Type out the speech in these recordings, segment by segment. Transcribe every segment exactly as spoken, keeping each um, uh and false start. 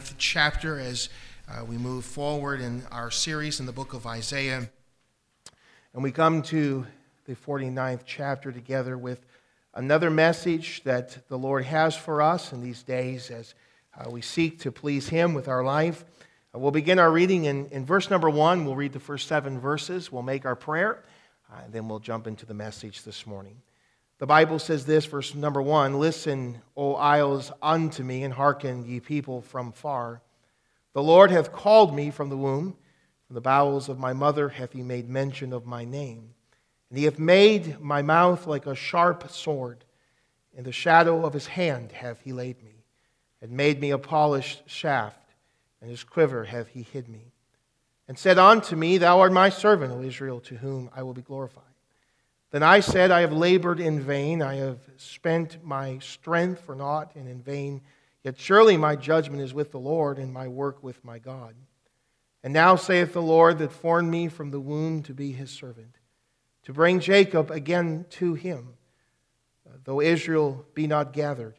forty-ninth chapter as uh, we move forward in our series in the book of Isaiah. And we come to the forty-ninth chapter together with another message that the Lord has for us in these days as uh, we seek to please Him with our life. Uh, we'll begin our reading in, in verse number one. We'll read the first seven verses. We'll make our prayer, uh, and then we'll jump into the message this morning. The Bible says this, verse number one, "Listen, O isles, unto me, and hearken, ye people from far. The Lord hath called me from the womb, from the bowels of my mother hath He made mention of my name. And He hath made my mouth like a sharp sword. In the shadow of His hand hath He laid me, and made me a polished shaft, and His quiver hath He hid me. And said unto me, Thou art my servant, O Israel, to whom I will be glorified. Then I said, I have labored in vain, I have spent my strength for naught and in vain. Yet surely my judgment is with the Lord, and my work with my God. And now saith the Lord that formed me from the womb to be His servant, to bring Jacob again to Him, though Israel be not gathered.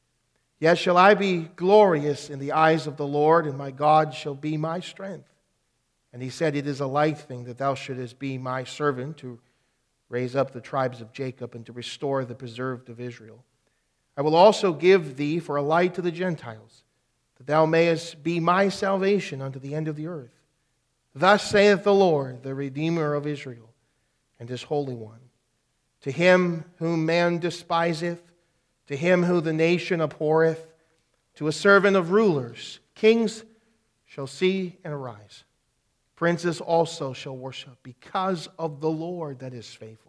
Yet shall I be glorious in the eyes of the Lord, and my God shall be my strength. And He said, It is a light thing that thou shouldest be my servant, to raise up the tribes of Jacob, and to restore the preserved of Israel. I will also give thee for a light to the Gentiles, that thou mayest be my salvation unto the end of the earth. Thus saith the Lord, the Redeemer of Israel, and His Holy One. To him whom man despiseth, to him who the nation abhorreth, to a servant of rulers, kings shall see and arise. Princes also shall worship, because of the Lord that is faithful,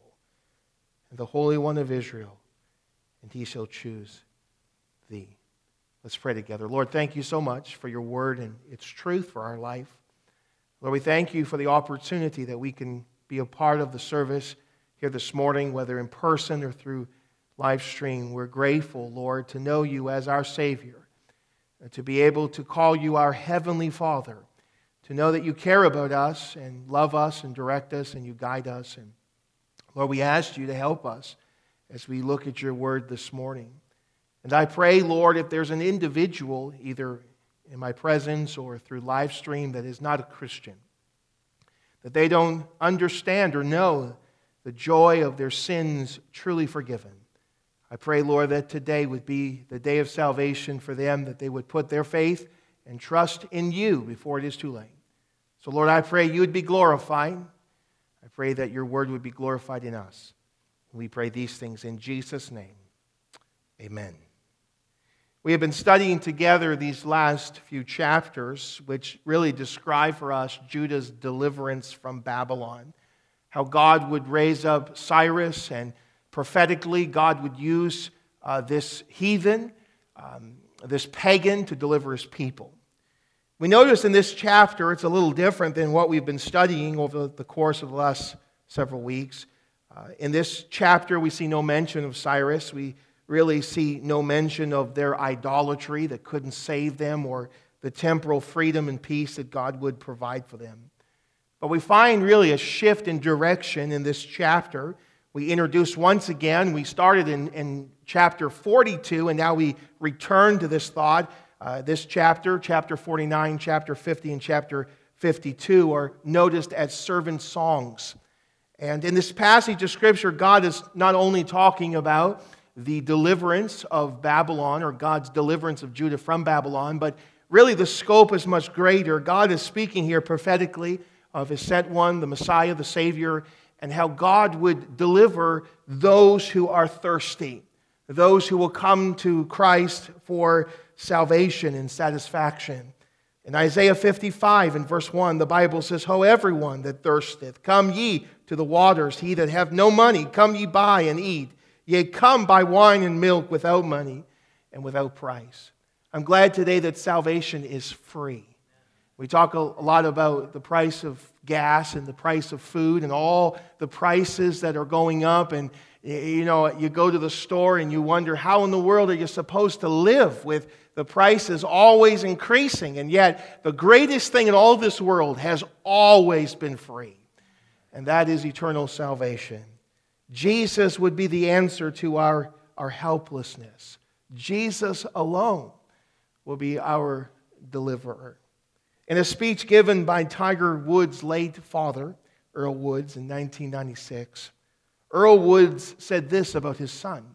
and the Holy One of Israel, and He shall choose thee." Let's pray together. Lord, thank You so much for Your word and its truth for our life. Lord, we thank You for the opportunity that we can be a part of the service here this morning, whether in person or through live stream. We're grateful, Lord, to know You as our Savior, and to be able to call You our Heavenly Father, to know that You care about us and love us and direct us and You guide us. And Lord, we ask You to help us as we look at Your word this morning. And I pray, Lord, if there's an individual, either in my presence or through live stream, that is not a Christian, that they don't understand or know the joy of their sins truly forgiven, I pray, Lord, that today would be the day of salvation for them, that they would put their faith and trust in You before it is too late. So, Lord, I pray You would be glorified. I pray that Your word would be glorified in us. We pray these things in Jesus' name. Amen. We have been studying together these last few chapters, which really describe for us Judah's deliverance from Babylon. How God would raise up Cyrus, and prophetically God would use uh, this heathen, um, this pagan, to deliver His people. We notice in this chapter it's a little different than what we've been studying over the course of the last several weeks. Uh, in this chapter we see no mention of Cyrus. We really see no mention of their idolatry that couldn't save them, or the temporal freedom and peace that God would provide for them. But we find really a shift in direction in this chapter. We introduce once again, we started in, in chapter forty-two, and now we return to this thought. Uh, this chapter, chapter forty-nine, chapter fifty, and chapter fifty-two are noticed as servant songs. And in this passage of Scripture, God is not only talking about the deliverance of Babylon, or God's deliverance of Judah from Babylon, but really the scope is much greater. God is speaking here prophetically of His sent one, the Messiah, the Savior, and how God would deliver those who are thirsty, those who will come to Christ for salvation and satisfaction. In Isaiah fifty-five, in verse one, the Bible says, Ho, everyone that thirsteth, come ye to the waters. He that hath no money, come ye buy and eat. Yea, come buy wine and milk without money and without price. I'm glad today that salvation is free. We talk a lot about the price of gas and the price of food and all the prices that are going up. And, you know, you go to the store and you wonder, how in the world are you supposed to live with the prices always increasing? And yet, the greatest thing in all this world has always been free, and that is eternal salvation. Jesus would be the answer to our, our helplessness. Jesus alone will be our deliverer. In a speech given by Tiger Woods' late father, Earl Woods, in nineteen ninety-six, Earl Woods said this about his son.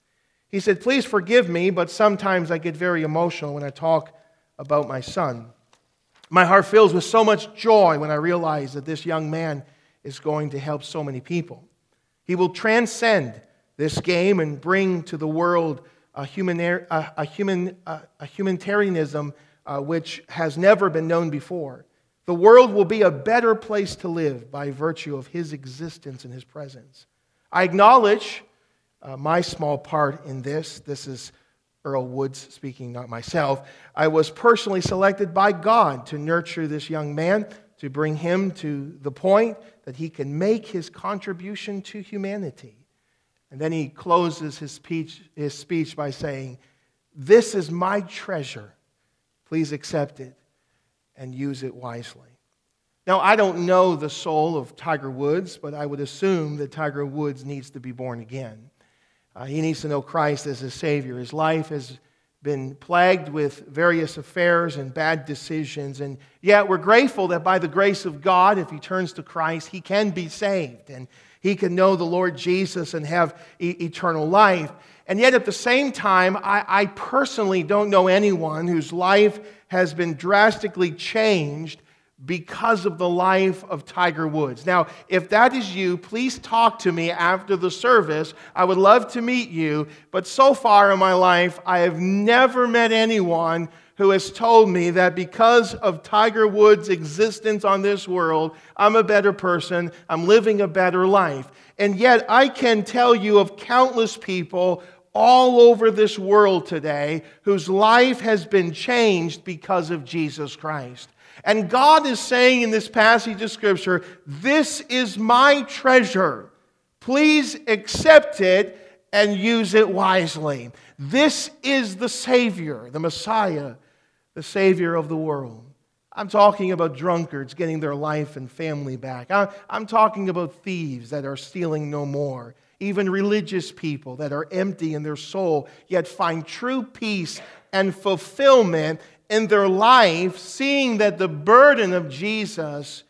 He said, "Please forgive me, but sometimes I get very emotional when I talk about my son. My heart fills with so much joy when I realize that this young man is going to help so many people. He will transcend this game and bring to the world a, humanar- a, a, human, a, a humanitarianism uh, which has never been known before. The world will be a better place to live by virtue of his existence and his presence. I acknowledge uh, my small part in this. This is Earl Woods speaking, not myself. I was personally selected by God to nurture this young man, to bring him to the point that he can make his contribution to humanity." And then he closes his speech, his speech by saying, "This is my treasure. Please accept it and use it wisely." Now, I don't know the soul of Tiger Woods, but I would assume that Tiger Woods needs to be born again. Uh, he needs to know Christ as his Savior. His life has been plagued with various affairs and bad decisions, and yet we're grateful that by the grace of God, if he turns to Christ, he can be saved, and he can know the Lord Jesus and have e- eternal life. And yet at the same time, I, I personally don't know anyone whose life has been drastically changed because of the life of Tiger Woods. Now, if that is you, please talk to me after the service. I would love to meet you, but so far in my life, I have never met anyone who has told me that because of Tiger Woods' existence on this world, I'm a better person, I'm living a better life. And yet, I can tell you of countless people all over this world today whose life has been changed because of Jesus Christ. And God is saying in this passage of Scripture, "This is my treasure. Please accept it and use it wisely." This is the Savior, the Messiah, the Savior of the world. I'm talking about drunkards getting their life and family back. I'm talking about thieves that are stealing no more. Even religious people that are empty in their soul, yet find true peace and fulfillment in their life, seeing that the burden of Jesus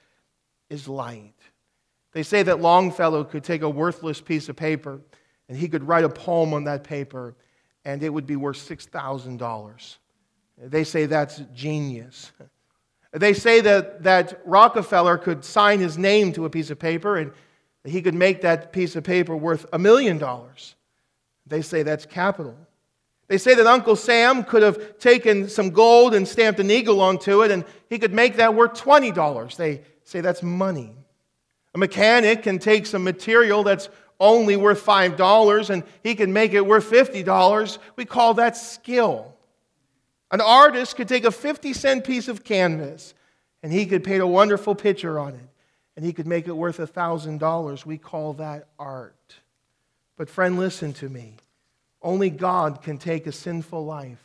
is light. They say that Longfellow could take a worthless piece of paper and he could write a poem on that paper and it would be worth six thousand dollars. They say that's genius. They say that, that Rockefeller could sign his name to a piece of paper and he could make that piece of paper worth a million dollars. They say that's capital. They say that Uncle Sam could have taken some gold and stamped an eagle onto it and he could make that worth twenty dollars. They say that's money. A mechanic can take some material that's only worth five dollars and he can make it worth fifty dollars. We call that skill. An artist could take a fifty cent piece of canvas and he could paint a wonderful picture on it and he could make it worth one thousand dollars. We call that art. But friend, listen to me. Only God can take a sinful life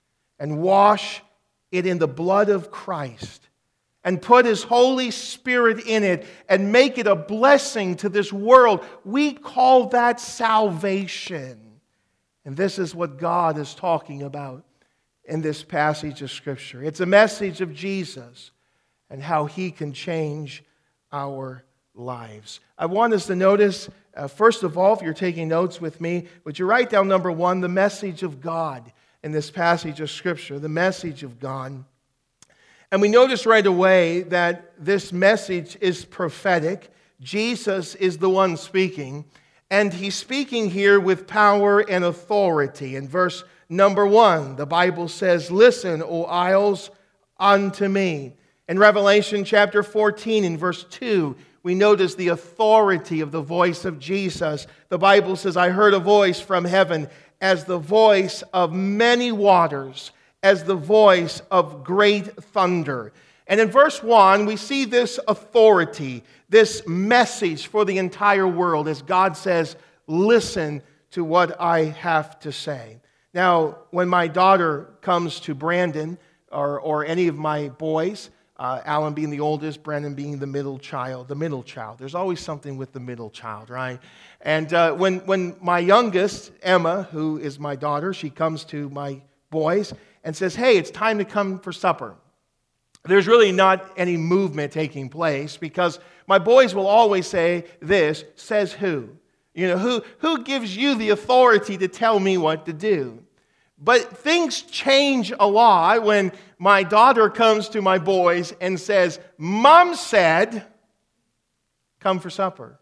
and wash it in the blood of Christ and put His Holy Spirit in it and make it a blessing to this world. We call that salvation. And this is what God is talking about in this passage of Scripture. It's a message of Jesus and how He can change our lives. I want us to notice, uh, first of all, if you're taking notes with me, would you write down number one, the message of God in this passage of Scripture, the message of God. And we notice right away that this message is prophetic. Jesus is the one speaking, and He's speaking here with power and authority. In verse number one, the Bible says, "Listen, O isles, unto me." In Revelation chapter fourteen, in verse two, we notice the authority of the voice of Jesus. The Bible says, "I heard a voice from heaven as the voice of many waters, as the voice of great thunder." And in verse one, we see this authority, this message for the entire world as God says, "Listen to what I have to say." Now, when my daughter comes to Brandon, or, or any of my boys, Uh, Alan being the oldest, Brandon being the middle child. The middle child. There's always something with the middle child, right? And uh, when, when my youngest, Emma, who is my daughter, she comes to my boys, and says, hey, it's time to come for supper, there's really not any movement taking place, because my boys will always say this, says who? You know, who, who gives you the authority to tell me what to do? But things change a lot when my daughter comes to my boys and says, Mom said, come for supper.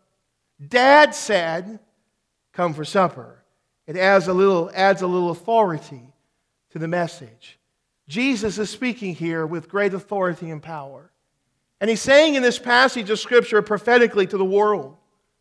Dad said, come for supper. It adds a little, adds a little authority to the message. Jesus is speaking here with great authority and power. And he's saying in this passage of Scripture prophetically to the world,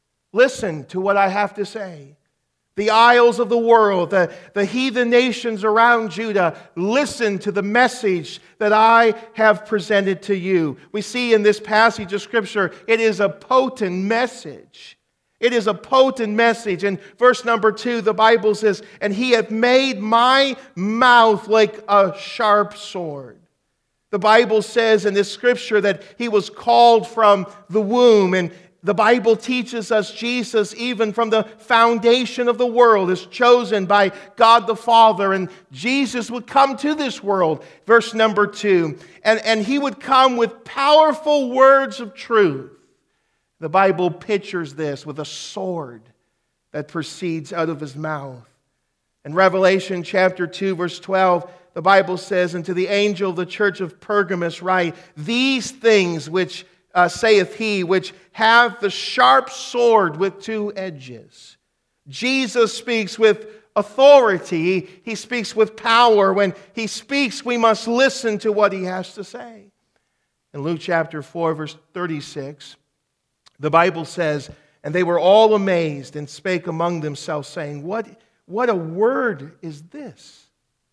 listen to what I have to say. The isles of the world, the, the heathen nations around Judah, listen to the message that I have presented to you. We see in this passage of Scripture, it is a potent message. It is a potent message. In verse number two, the Bible says, and he hath made my mouth like a sharp sword. The Bible says in this Scripture that he was called from the womb, and the Bible teaches us Jesus, even from the foundation of the world, is chosen by God the Father. And Jesus would come to this world, verse number two, and, and he would come with powerful words of truth. The Bible pictures this with a sword that proceeds out of his mouth. In Revelation chapter two, verse twelve, the Bible says, and to the angel of the church of Pergamos write, these things which Uh, saith he, which have the sharp sword with two edges. Jesus speaks with authority. He speaks with power. When he speaks, we must listen to what he has to say. In Luke chapter four, verse thirty-six, the Bible says, and they were all amazed and spake among themselves, saying, What, what a word is this?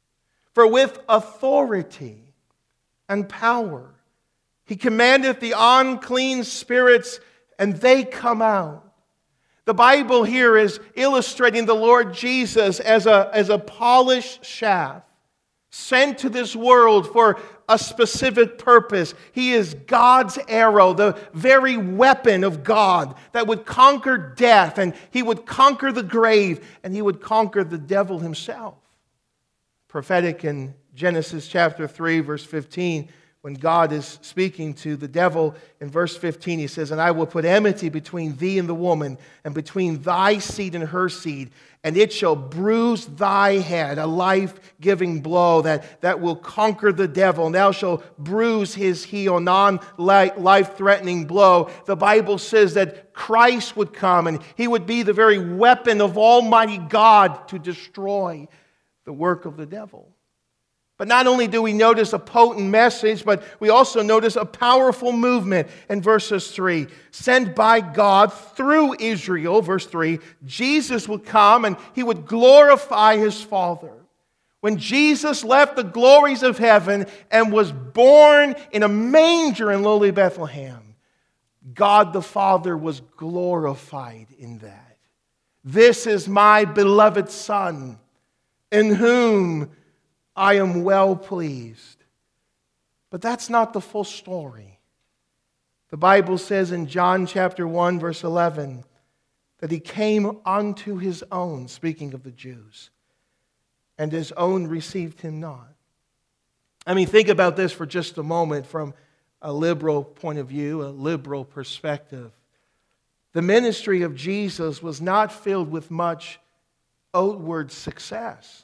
For with authority and power he commandeth the unclean spirits, and they come out. The Bible here is illustrating the Lord Jesus as a, as a polished shaft, sent to this world for a specific purpose. He is God's arrow, the very weapon of God that would conquer death, and he would conquer the grave, and he would conquer the devil himself. Prophetic in Genesis chapter three, verse fifteen, when God is speaking to the devil in verse fifteen, he says, and I will put enmity between thee and the woman, and between thy seed and her seed, and it shall bruise thy head, a life-giving blow that, that will conquer the devil, and thou shalt bruise his heel, non-life-threatening blow. The Bible says that Christ would come, and he would be the very weapon of Almighty God to destroy the work of the devil. But not only do we notice a potent message, but we also notice a powerful movement in verses three. Sent by God through Israel, verse three, Jesus would come and he would glorify his Father. When Jesus left the glories of heaven and was born in a manger in lowly Bethlehem, God the Father was glorified in that. This is my beloved Son, in whom I am well pleased. But that's not the full story. The Bible says in John chapter one, verse eleven, that he came unto his own, speaking of the Jews, and his own received him not. I mean, think about this for just a moment from a liberal point of view, a liberal perspective. The ministry of Jesus was not filled with much outward success.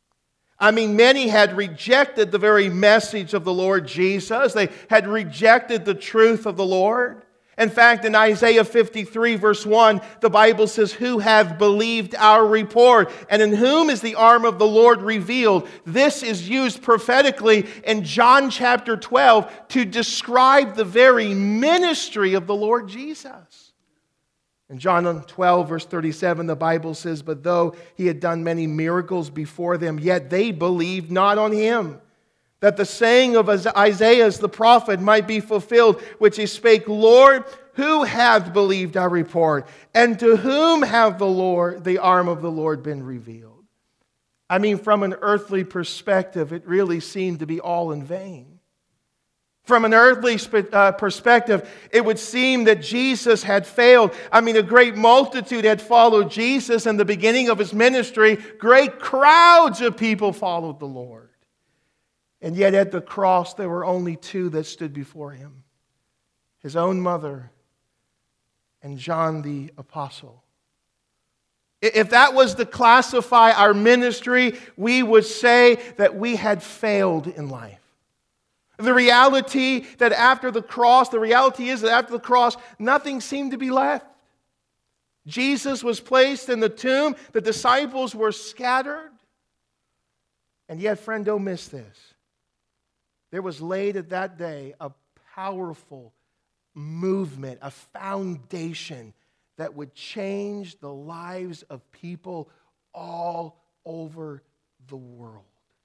I mean, many had rejected the very message of the Lord Jesus. They had rejected the truth of the Lord. In fact, in Isaiah fifty-three, verse one, the Bible says, who hath believed our report? And in whom is the arm of the Lord revealed? This is used prophetically in John chapter twelve to describe the very ministry of the Lord Jesus. In John twelve, verse thirty-seven, the Bible says, but though he had done many miracles before them, yet they believed not on him, that the saying of Isaiah the prophet might be fulfilled, which he spake, Lord, who hath believed our report? And to whom hath the Lord, the arm of the Lord been revealed? I mean, from an earthly perspective, it really seemed to be all in vain. From an earthly uh, perspective, it would seem that Jesus had failed. I mean, a great multitude had followed Jesus in the beginning of his ministry. Great crowds of people followed the Lord. And yet at the cross, there were only two that stood before him: his own mother and John the Apostle. If that was to classify our ministry, we would say that we had failed in life. The reality that after the cross, the reality is that after the cross, nothing seemed to be left. Jesus was placed in the tomb. The disciples were scattered. And yet, friend, don't miss this. There was laid at that day a powerful movement, a foundation that would change the lives of people all over the world.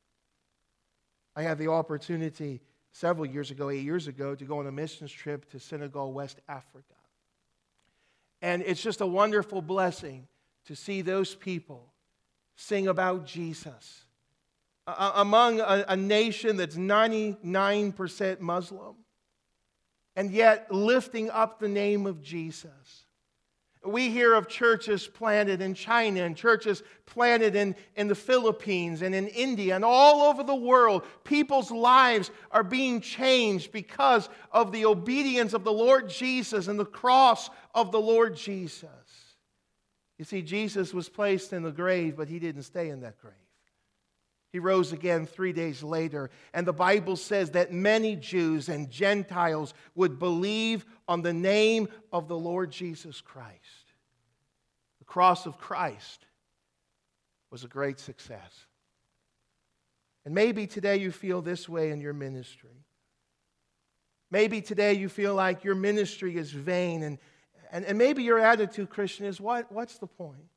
I had the opportunity several years ago, eight years ago, to go on a missions trip to Senegal, West Africa. And it's just a wonderful blessing to see those people sing about Jesus uh, among a, a nation that's ninety-nine percent Muslim, and yet lifting up the name of Jesus. We hear of churches planted in China and churches planted in, in the Philippines and in India and all over the world. People's lives are being changed because of the obedience of the Lord Jesus and the cross of the Lord Jesus. You see, Jesus was placed in the grave, but he didn't stay in that grave. He rose again three days later, and the Bible says that many Jews and Gentiles would believe on the name of the Lord Jesus Christ. The cross of Christ was a great success. And maybe today you feel this way in your ministry. Maybe today you feel like your ministry is vain, and, and, and maybe your attitude, Christian, is what, what's the point?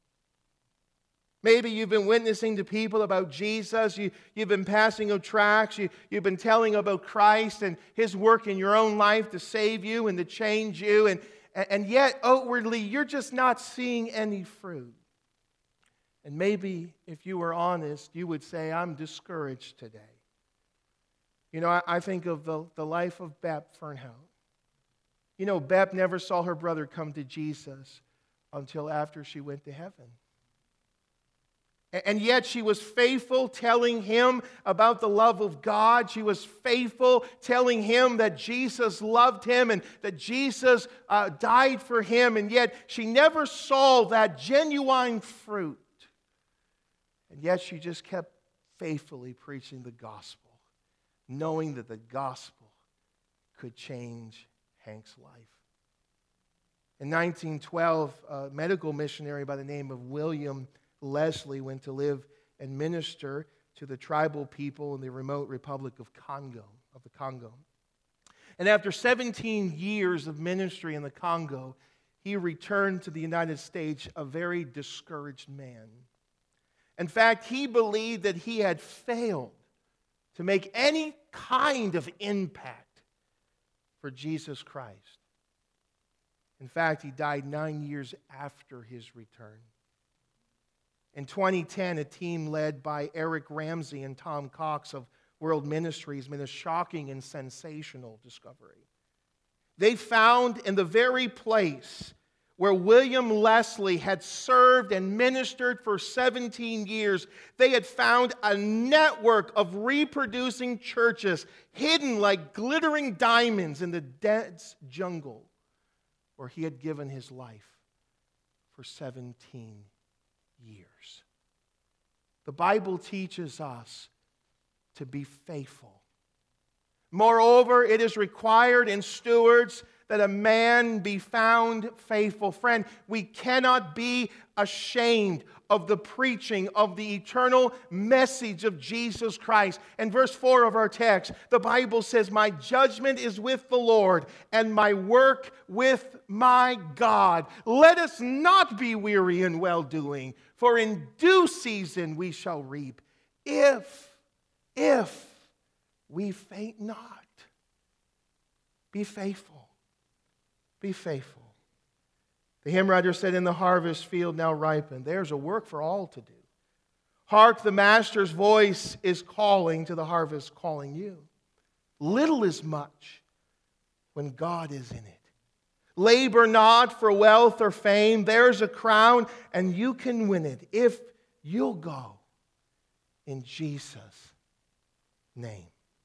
Maybe you've been witnessing to people about Jesus. You, you've been passing out tracts. You, you've been telling about Christ and His work in your own life to save you and to change you. And, and yet, outwardly, you're just not seeing any fruit. And maybe, if you were honest, you would say, I'm discouraged today. You know, I, I think of the, the life of Bep Fernhout. You know, Bep never saw her brother come to Jesus until after she went to heaven. And yet she was faithful telling him about the love of God. She was faithful telling him that Jesus loved him and that Jesus uh, died for him. And yet she never saw that genuine fruit. And yet she just kept faithfully preaching the gospel, knowing that the gospel could change Hank's life. In nineteen twelve, a medical missionary by the name of William Leslie went to live and minister to the tribal people in the remote Republic of Congo, of the Congo. And after seventeen years of ministry in the Congo, he returned to the United States a very discouraged man. In fact, he believed that he had failed to make any kind of impact for Jesus Christ. In fact, he died nine years after his return. In twenty ten, a team led by Eric Ramsey and Tom Cox of World Ministries made a shocking and sensational discovery. They found in the very place where William Leslie had served and ministered for seventeen years, they had found a network of reproducing churches hidden like glittering diamonds in the dense jungle where he had given his life for seventeen years. The Bible teaches us to be faithful. Moreover, it is required in stewards that a man be found faithful. Friend, we cannot be ashamed of the preaching of the eternal message of Jesus Christ. In verse four of our text, the Bible says, "My judgment is with the Lord, and my work with my God. Let us not be weary in well-doing, for in due season we shall reap, if, if we faint not." Be faithful. Be faithful. The hymn writer said, "In the harvest field now ripened, there's a work for all to do. Hark, the Master's voice is calling to the harvest, calling you. Little is much when God is in it. Labor not for wealth or fame. There's a crown, and you can win it if you'll go in Jesus' name."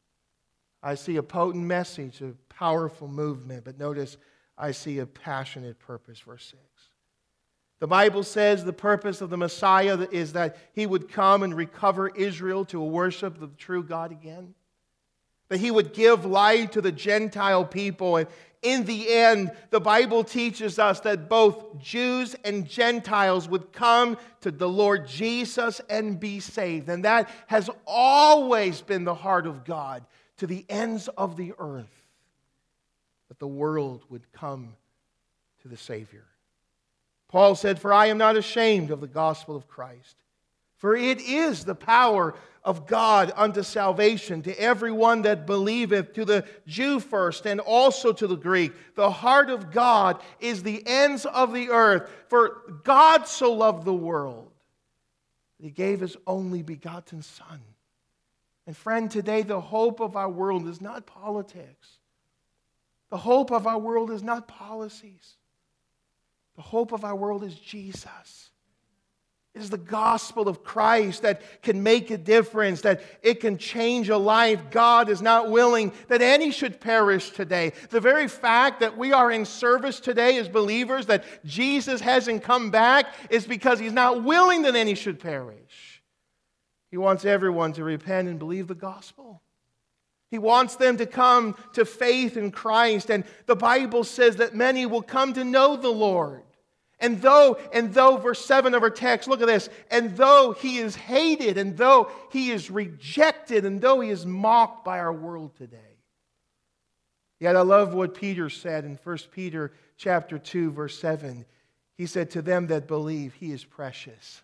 I see a potent message, a powerful movement. But notice, I see a passionate purpose, verse six. The Bible says the purpose of the Messiah is that He would come and recover Israel to a worship of the true God again. That He would give light to the Gentile people. And in the end, the Bible teaches us that both Jews and Gentiles would come to the Lord Jesus and be saved. And that has always been the heart of God, to the ends of the earth, that the world would come to the Savior. Paul said, "For I am not ashamed of the gospel of Christ, for it is the power of God unto salvation to everyone that believeth, to the Jew first and also to the Greek. The heart of God is the ends of the earth. For God so loved the world that He gave His only begotten Son." And friend, today the hope of our world is not politics. The hope of our world is not policies. The hope of our world is Jesus. It is the gospel of Christ that can make a difference, that it can change a life. God is not willing that any should perish today. The very fact that we are in service today as believers, that Jesus hasn't come back, is because He's not willing that any should perish. He wants everyone to repent and believe the gospel. He wants them to come to faith in Christ. And the Bible says that many will come to know the Lord. And though, and though, verse seven of our text, look at this, and though He is hated, and though He is rejected, and though He is mocked by our world today. Yet I love what Peter said in First Peter chapter two, verse seven. He said, "To them that believe, He is precious."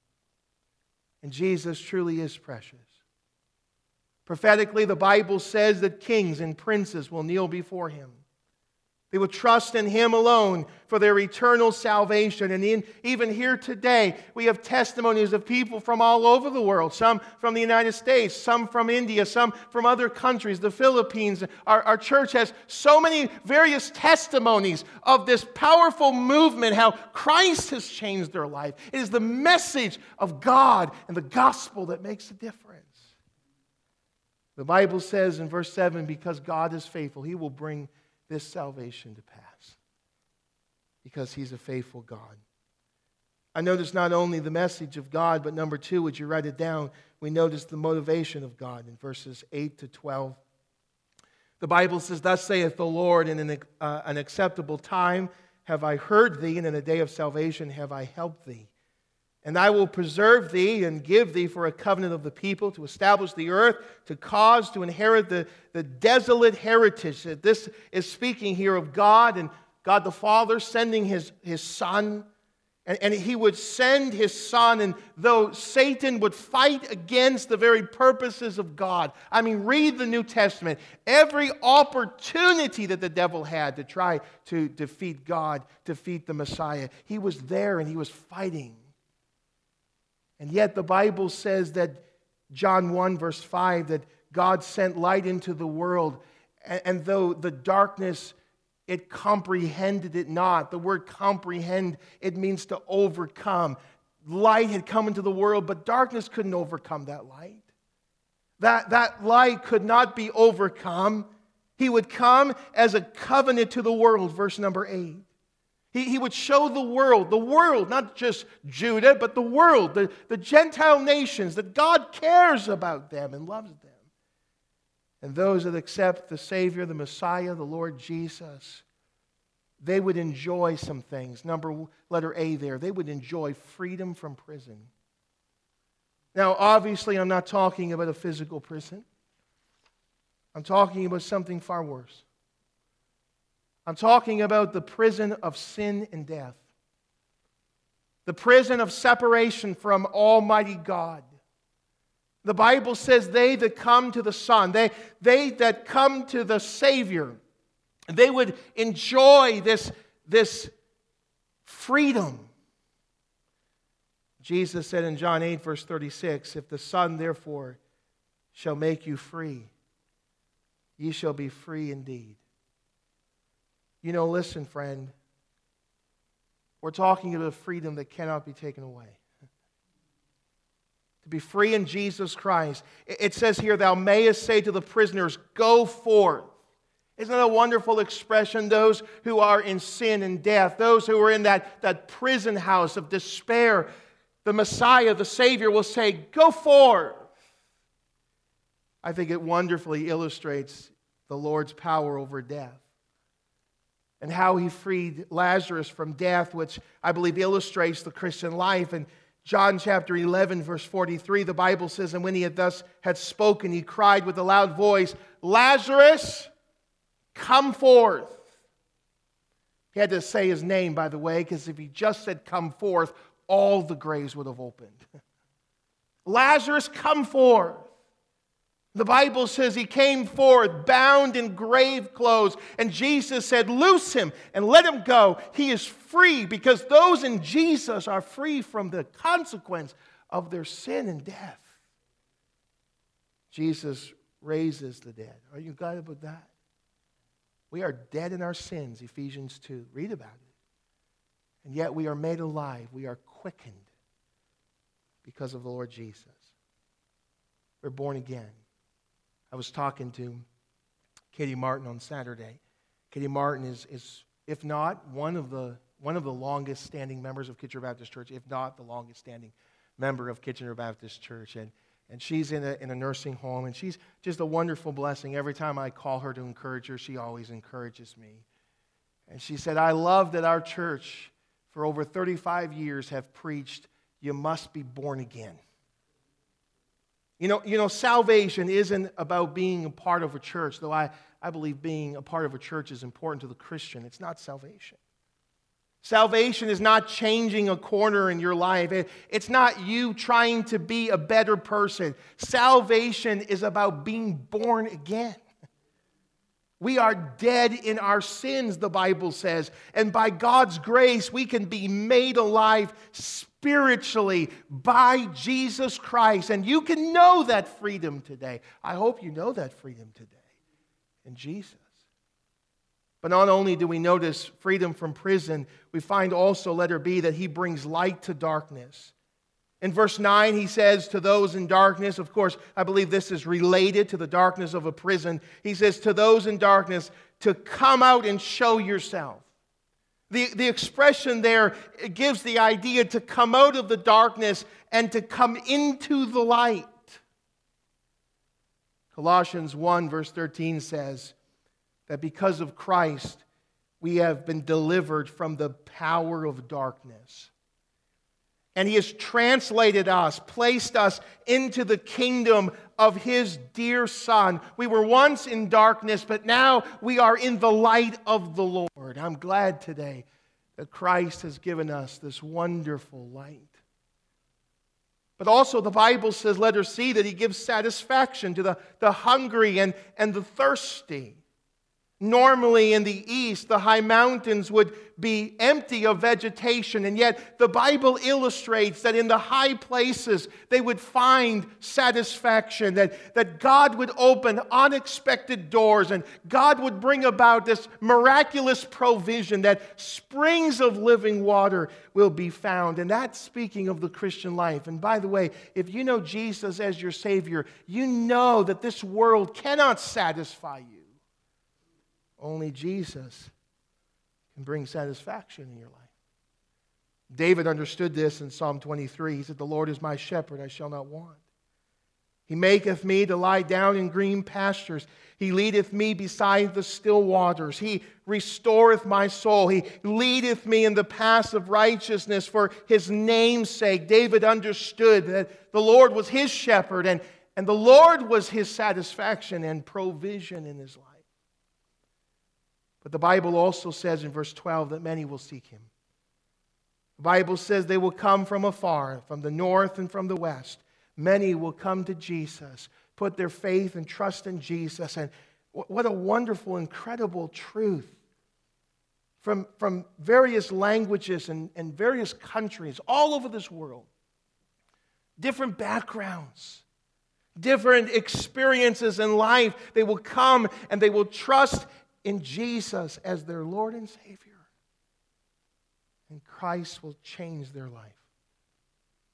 And Jesus truly is precious. Prophetically, the Bible says that kings and princes will kneel before Him. They will trust in Him alone for their eternal salvation. And in, even here today, we have testimonies of people from all over the world. Some from the United States, some from India, some from other countries, the Philippines. Our, our church has so many various testimonies of this powerful movement, how Christ has changed their life. It is the message of God and the gospel that makes a difference. The Bible says in verse seven, because God is faithful, He will bring this salvation to pass. Because He's a faithful God. I notice not only the message of God, but number two, would you write it down? We notice the motivation of God in verses eight to twelve. The Bible says, "Thus saith the Lord, in an, uh, an acceptable time have I heard thee, and in a day of salvation have I helped thee. And I will preserve thee and give thee for a covenant of the people, to establish the earth, to cause to inherit the, the desolate heritage." This is speaking here of God and God the Father sending His, his Son. And, and He would send His Son, and though Satan would fight against the very purposes of God. I mean, read the New Testament. Every opportunity that the devil had to try to defeat God, defeat the Messiah, he was there and he was fighting. And yet the Bible says that, John one verse five, that God sent light into the world. And, and though the darkness, it comprehended it not. The word comprehend, it means to overcome. Light had come into the world, but darkness couldn't overcome that light. That, that light could not be overcome. He would come as a covenant to the world, verse number eight. He, he would show the world, the world, not just Judah, but the world, the, the Gentile nations, that God cares about them and loves them. And those that accept the Savior, the Messiah, the Lord Jesus, they would enjoy some things. Number, letter A there, they would enjoy freedom from prison. Now, obviously, I'm not talking about a physical prison. I'm talking about something far worse. I'm talking about the prison of sin and death. The prison of separation from Almighty God. The Bible says they that come to the Son, they, they that come to the Savior, they would enjoy this, this freedom. Jesus said in John eight, verse thirty-six, "If the Son therefore shall make you free, ye shall be free indeed." You know, listen, friend, we're talking about a freedom that cannot be taken away. to be free in Jesus Christ. It says here, thou mayest say to the prisoners, go forth. Isn't that a wonderful expression? Those who are in sin and death, those who are in that, that prison house of despair, the Messiah, the Savior, will say, go forth. I think it wonderfully illustrates the Lord's power over death and how He freed Lazarus from death, which I believe illustrates the Christian life. And John chapter eleven, verse forty-three, the Bible says, and when He had thus had spoken, He cried with a loud voice, Lazarus, come forth. He had to say his name, by the way, because if he just said come forth, all the graves would have opened. Lazarus, come forth. The Bible says he came forth bound in grave clothes, and Jesus said, loose him and let him go. He is free, because those in Jesus are free from the consequence of their sin and death. Jesus raises the dead. Are you glad about that? We are dead in our sins, Ephesians two. Read about it. And yet we are made alive. We are quickened because of the Lord Jesus. We're born again. I was talking to Katie Martin on Saturday. Katie Martin is, is if not, one of the one of the longest standing members of Kitchener Baptist Church, if not the longest standing member of Kitchener Baptist Church. And, and she's in a, in a nursing home, and she's just a wonderful blessing. Every time I call her to encourage her, she always encourages me. And she said, I love that our church for over thirty-five years have preached, you must be born again. You know, you know, salvation isn't about being a part of a church, though I, I believe being a part of a church is important to the Christian. It's not salvation. Salvation is not changing a corner in your life. It, it's not you trying to be a better person. Salvation is about being born again. We are dead in our sins, the Bible says, and by God's grace we can be made alive spiritually by Jesus Christ. And you can know that freedom today. I hope you know that freedom today in Jesus. But not only do we notice freedom from prison, we find also, letter B, that He brings light to darkness. In verse nine, He says to those in darkness, of course, I believe this is related to the darkness of a prison. He says to those in darkness to come out and show yourself. The, the expression there gives the idea to come out of the darkness and to come into the light. Colossians one verse thirteen says that because of Christ, we have been delivered from the power of darkness. And He has translated us, placed us into the kingdom of His dear Son. We were once in darkness, but now we are in the light of the Lord. I'm glad today that Christ has given us this wonderful light. But also the Bible says, let us see that He gives satisfaction to the, the hungry and, and the thirsty. Normally in the east, the high mountains would be empty of vegetation, and yet the Bible illustrates that in the high places they would find satisfaction, that, that God would open unexpected doors, and God would bring about this miraculous provision, that springs of living water will be found. And that's speaking of the Christian life. And by the way, if you know Jesus as your Savior, you know that this world cannot satisfy you. Only Jesus can bring satisfaction in your life. David understood this in Psalm twenty-three. He said, the Lord is my shepherd, I shall not want. He maketh me to lie down in green pastures. He leadeth me beside the still waters. He restoreth my soul. He leadeth me in the paths of righteousness for His name's sake. David understood that the Lord was his shepherd, and, and the Lord was his satisfaction and provision in his life. But the Bible also says in verse twelve that many will seek Him. The Bible says they will come from afar, from the north and from the west. Many will come to Jesus, put their faith and trust in Jesus. And what a wonderful, incredible truth. From, from various languages and, and various countries all over this world. Different backgrounds. Different experiences in life. They will come and they will trust in Jesus as their Lord and Savior. And Christ will change their life.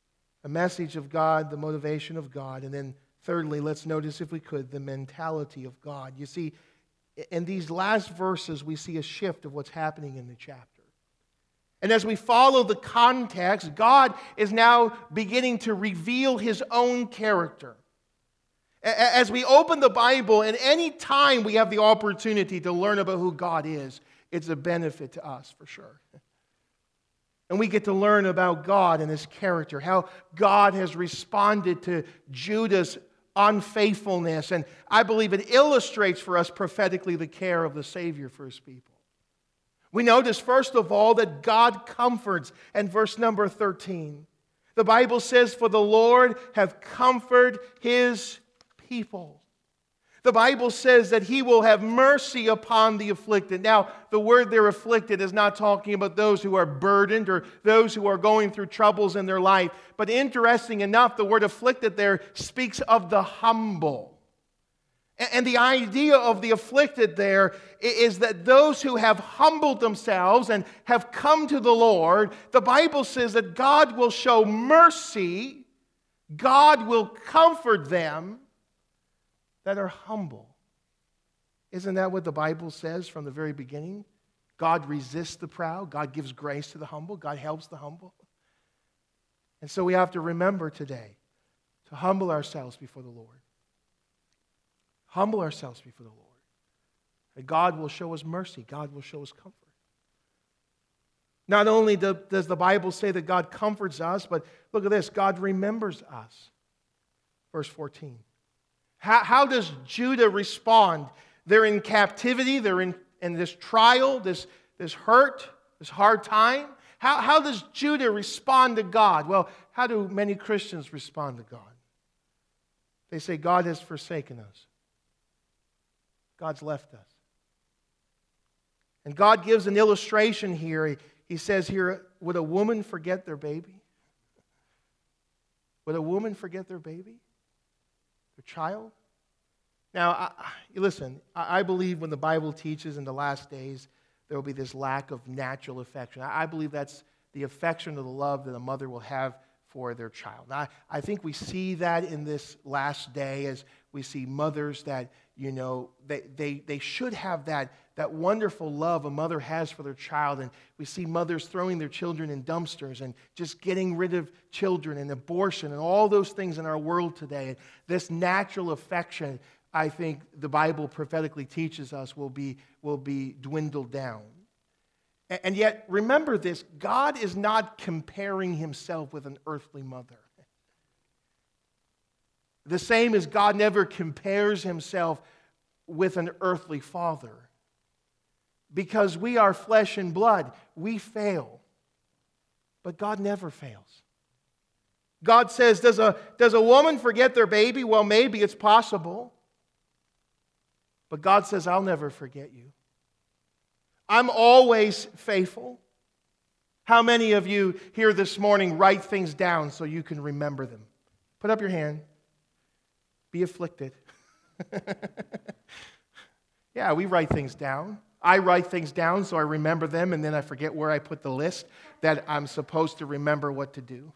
The message of God, the motivation of God, and then thirdly, let's notice, if we could, the mentality of God. You see, in these last verses, we see a shift of what's happening in the chapter. And as we follow the context, God is now beginning to reveal His own character. As we open the Bible, and any time we have the opportunity to learn about who God is, it's a benefit to us for sure. And we get to learn about God and His character, how God has responded to Judah's unfaithfulness. And I believe it illustrates for us prophetically the care of the Savior for His people. We notice, first of all, that God comforts. And verse number thirteen, the Bible says, "For the Lord hath comforted His people." The Bible says that He will have mercy upon the afflicted. Now, the word there, afflicted, is not talking about those who are burdened or those who are going through troubles in their life. But interesting enough, the word afflicted there speaks of the humble. And the idea of the afflicted there is that those who have humbled themselves and have come to the Lord, the Bible says that God will show mercy, God will comfort them that are humble. Isn't that what the Bible says from the very beginning? God resists the proud, God gives grace to the humble, God helps the humble. And so we have to remember today to humble ourselves before the Lord. Humble ourselves before the Lord. And God will show us mercy. God will show us comfort. Not only does the Bible say that God comforts us, but look at this, God remembers us. Verse fourteen. How, how does Judah respond? They're in captivity. They're in, in this trial, this, this hurt, this hard time. How, how does Judah respond to God? Well, how do many Christians respond to God? They say, God has forsaken us. God's left us. And God gives an illustration here. He, he says here, would a woman forget their baby? Would a woman forget their baby? Their child? Now, I, listen, I, I believe when the Bible teaches in the last days, there will be this lack of natural affection. I, I believe that's the affection or the love that a mother will have for their child. Now, I, I think we see that in this last day as we see mothers that, you know, they, they, they should have that, that wonderful love a mother has for their child. And we see mothers throwing their children in dumpsters and just getting rid of children and abortion and all those things in our world today. And this natural affection, I think the Bible prophetically teaches us, will be, will be dwindled down. And yet, remember this, God is not comparing Himself with an earthly mother. The same as God never compares Himself with an earthly father. Because we are flesh and blood, we fail. But God never fails. God says, does a, does a woman forget their baby? Well, maybe it's possible. But God says, I'll never forget you. I'm always faithful. How many of you here this morning write things down so you can remember them? Put up your hand. Be afflicted. Yeah, we write things down. I write things down so I remember them, and then I forget where I put the list that I'm supposed to remember what to do.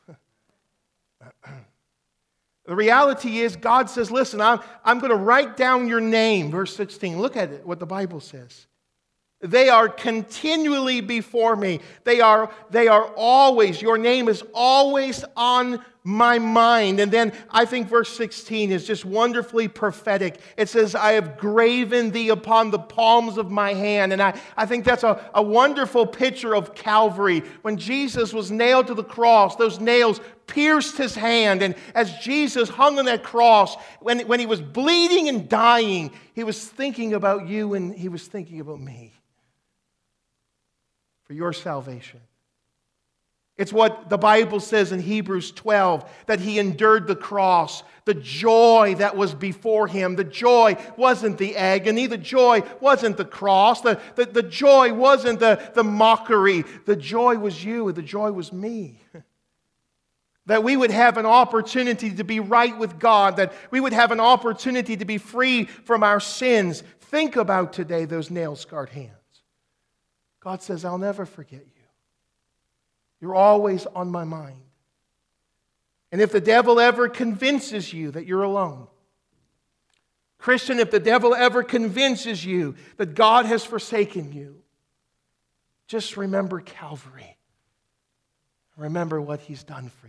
The reality is, God says, listen, I'm, I'm going to write down your name. Verse sixteen, look at it, what the Bible says. They are continually before me. They are, they are always, your name is always on my mind. And then I think verse sixteen is just wonderfully prophetic. It says, I have graven thee upon the palms of my hand. And I, I think that's a, a wonderful picture of Calvary. When Jesus was nailed to the cross, those nails pierced His hand. And as Jesus hung on that cross, when, when He was bleeding and dying, He was thinking about you and He was thinking about me. For your salvation. It's what the Bible says in Hebrews twelve, that He endured the cross, the joy that was before Him. The joy wasn't the agony, the joy wasn't the cross, the, the, the joy wasn't the, the mockery. The joy was you, the joy was me. That we would have an opportunity to be right with God, that we would have an opportunity to be free from our sins. Think about today those nail-scarred hands. God says, I'll never forget you. You're always on my mind. And if the devil ever convinces you that you're alone, Christian, if the devil ever convinces you that God has forsaken you, just remember Calvary. Remember what He's done for you.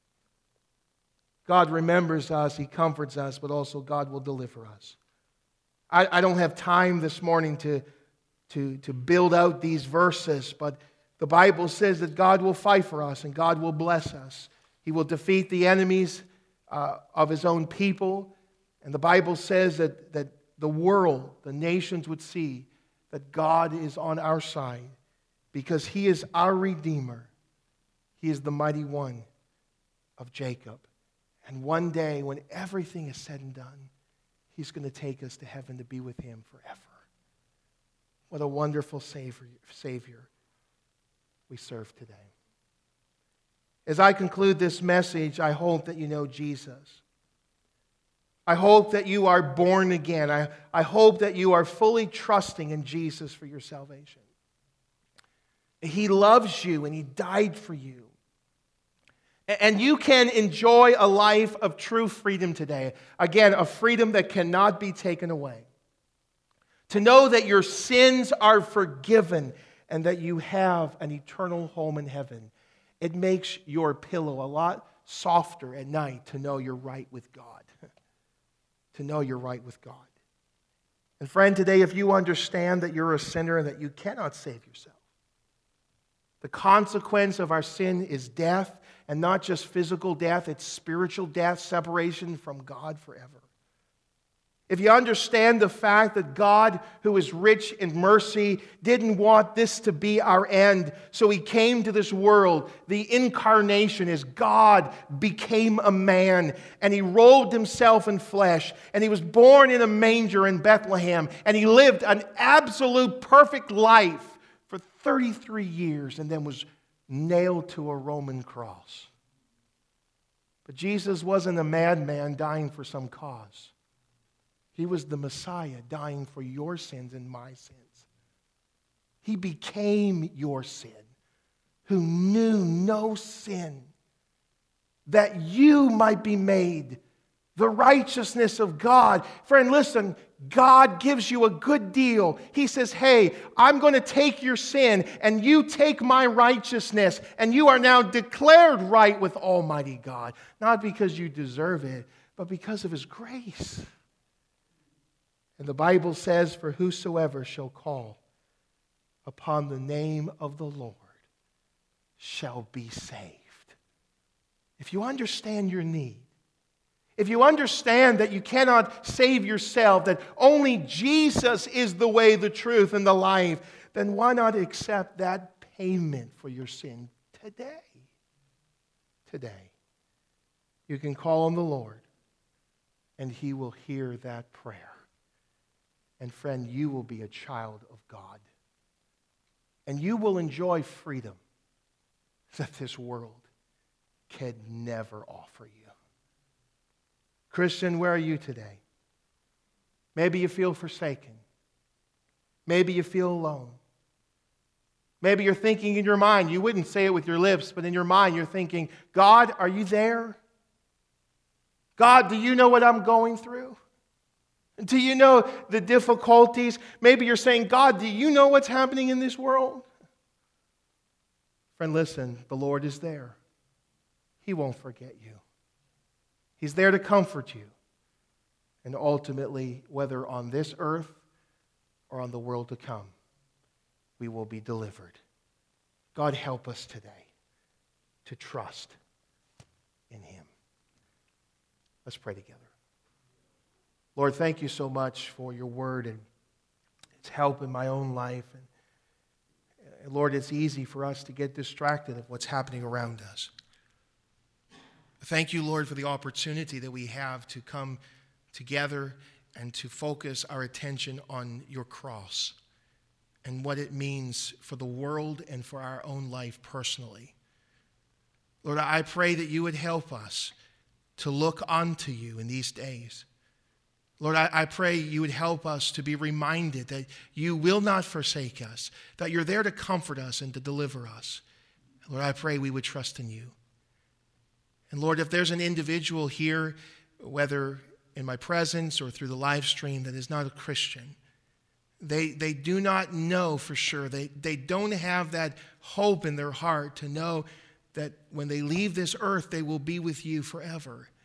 God remembers us, He comforts us, but also God will deliver us. I, I don't have time this morning to, to, to build out these verses, but the Bible says that God will fight for us and God will bless us. He will defeat the enemies uh, of His own people. And the Bible says that, that the world, the nations would see that God is on our side because He is our Redeemer. He is the mighty one of Jacob. And one day, when everything is said and done, He's going to take us to heaven to be with Him forever. What a wonderful Savior, Savior we serve today. As I conclude this message, I hope that you know Jesus. I hope that you are born again. I, I hope that you are fully trusting in Jesus for your salvation. He loves you and He died for you. And you can enjoy a life of true freedom today. Again, a freedom that cannot be taken away. To know that your sins are forgiven and that you have an eternal home in heaven. It makes your pillow a lot softer at night to know you're right with God. To know you're right with God. And friend, today, if you understand that you're a sinner and that you cannot save yourself, the consequence of our sin is death, and not just physical death, it's spiritual death, separation from God forever. If you understand the fact that God, who is rich in mercy, didn't want this to be our end, so He came to this world. The incarnation is God became a man, and He robed Himself in flesh, and He was born in a manger in Bethlehem, and He lived an absolute perfect life for thirty-three years, and then was nailed to a Roman cross. But Jesus wasn't a madman dying for some cause. He was the Messiah dying for your sins and my sins. He became your sin, who knew no sin, that you might be made the righteousness of God. Friend, listen, God gives you a good deal. He says, hey, I'm going to take your sin and you take my righteousness, and you are now declared right with Almighty God. Not because you deserve it, but because of His grace. And the Bible says, for whosoever shall call upon the name of the Lord shall be saved. If you understand your need, if you understand that you cannot save yourself, that only Jesus is the way, the truth, and the life, then why not accept that payment for your sin today? Today. You can call on the Lord, and He will hear that prayer. And friend, you will be a child of God. And you will enjoy freedom that this world can never offer you. Christian, where are you today? Maybe you feel forsaken. Maybe you feel alone. Maybe you're thinking in your mind, you wouldn't say it with your lips, but in your mind you're thinking, God, are you there? God, do you know what I'm going through? Do you know the difficulties? Maybe you're saying, God, do you know what's happening in this world? Friend, listen, the Lord is there. He won't forget you. He's there to comfort you. And ultimately, whether on this earth or on the world to come, we will be delivered. God, help us today to trust in Him. Let's pray together. Lord, thank you so much for your word and its help in my own life. And Lord, it's easy for us to get distracted of what's happening around us. Thank you, Lord, for the opportunity that we have to come together and to focus our attention on your cross and what it means for the world and for our own life personally. Lord, I pray that you would help us to look unto you in these days. Lord, I, I pray you would help us to be reminded that you will not forsake us, that you're there to comfort us and to deliver us. Lord, I pray we would trust in you. And Lord, if there's an individual here, whether in my presence or through the live stream, that is not a Christian, they, they do not know for sure. They, they don't have that hope in their heart to know that when they leave this earth, they will be with you forever.